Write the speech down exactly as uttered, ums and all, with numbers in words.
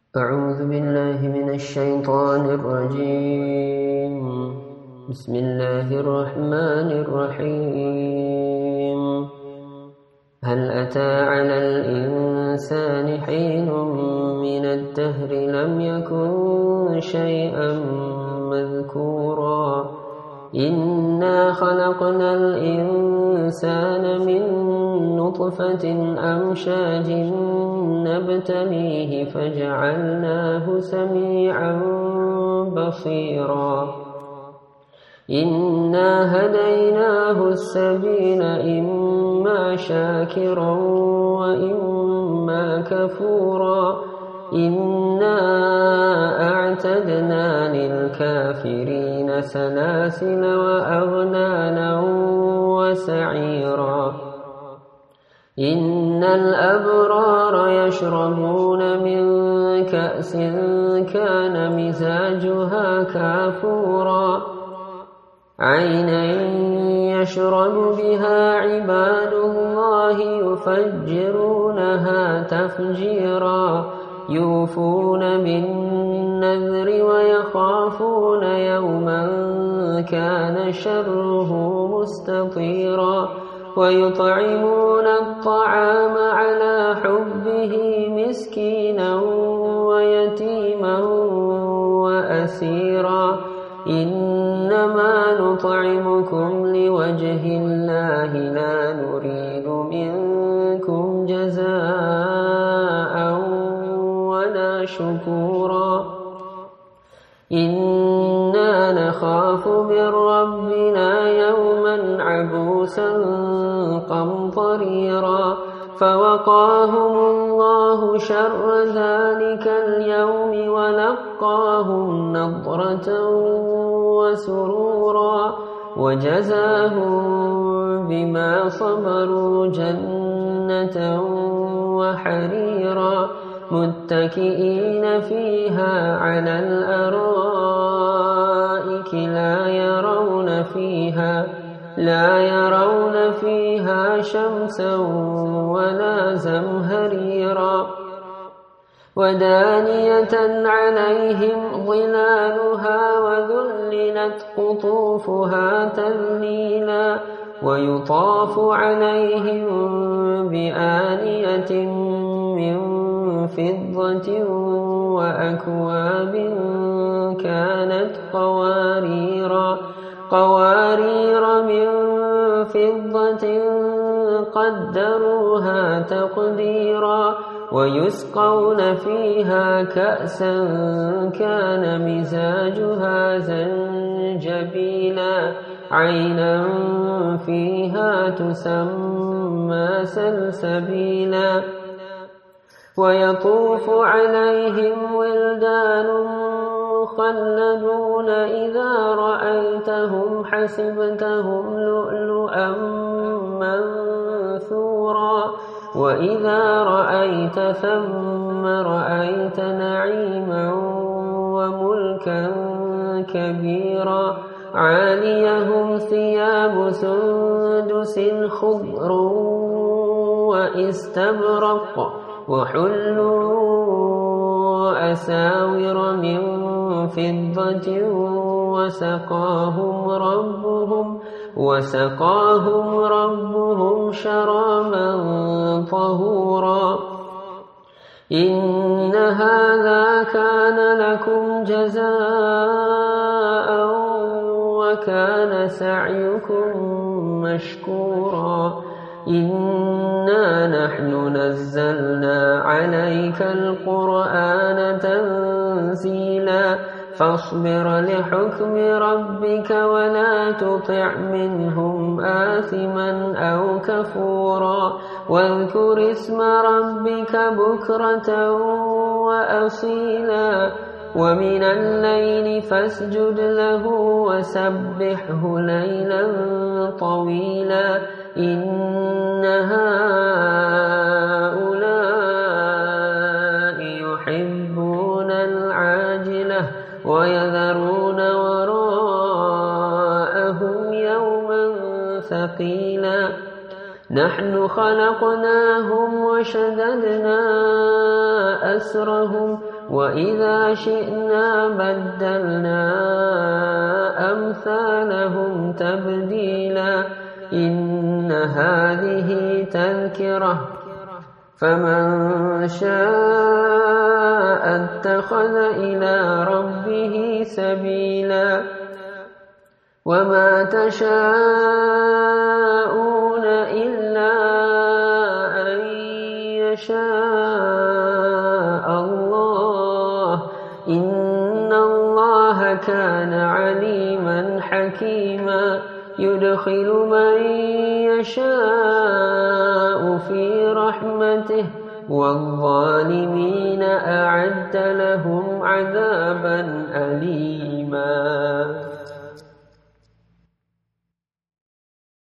أعوذ بالله من الشيطان الرجيم. بسم الله الرحمن الرحيم. هل أتى على الإنسان حين من الدهر لم يكن شيئا مذكورا إنا خلقنا الإنسان من نطفة أمشاج نبتليه فجعلناه سميعا بصيرا إنا هديناه السبيل إما شاكرا وإما كفورا إنا أعتدنا للكافرين سلاسل وأغلالا وسعيرا إن الأبرار يشربون من كأس كان مزاجها كافورا عينا يشرب بها عباد الله يفجرونها تفجيرا يوفون بالنذر ويخافون يوما كان شره مستطيرا ويطعمون الطعام على حبه مسكينا ويتيما وأسيرا إنما نطعمكم لوجه الله لا نريد منكم جزاء ولا شكورا إنا نخاف من ربنا يوما عبوسا قمطريرا فوقاهم الله شر ذلك اليوم ولقاهم نضرة وسرورا وجزاهم بما صبروا جنة وحريرا متكئين فيها على الأرائك لا يرون فيها لا يرون فيها شمسا ولا زمهريرا ودانية عليهم ظلالها وذللت قطوفها تذليلا ويطاف عليهم بآنية من فضة وأكواب كانت قواريرا قوارير من فضة قدروها تقديرا ويسقون فيها كأسا كان مزاجها زنجبيلا عينا فيها تسمى سلسبيلا ويطوف عليهم ولدان مخلدون إذا رأيتهم حسبتهم لؤلؤا منثورا وإذا رأيت ثم رأيت نعيما وملكا كبيرا عاليهم ثياب سندس خضر واستبرق وحلوا أساور من فضة وسقاهم ربهم وسقاهم ربهم شرابا طهورا إن هذا كان لكم جزاء وكان سعيكم مشكورا إنا نحن نزلنا عليك القرآن تنزيلا فاصبر لحكم ربك ولا تطع منهم آثما أو كفورا واذكر اسم ربك بكرة وأصيلا ومن الليل فاسجد له وسبحه ليلا طويلا إن هؤلاء يحبون العاجلة ويذرون وراءهم يوما ثقيلا نحن خلقناهم وشددنا أسرهم وإذا شئنا بدلنا أمثالهم تبديلا إن هذه تذكرة فمن شاء اتخذ إلى ربه سبيلا وما تشاءون إلا أن يشاء الله إن الله كان عليما حكيما يدخل من يشاء في رحمته والظالمين أعد لهم عذابا أليما.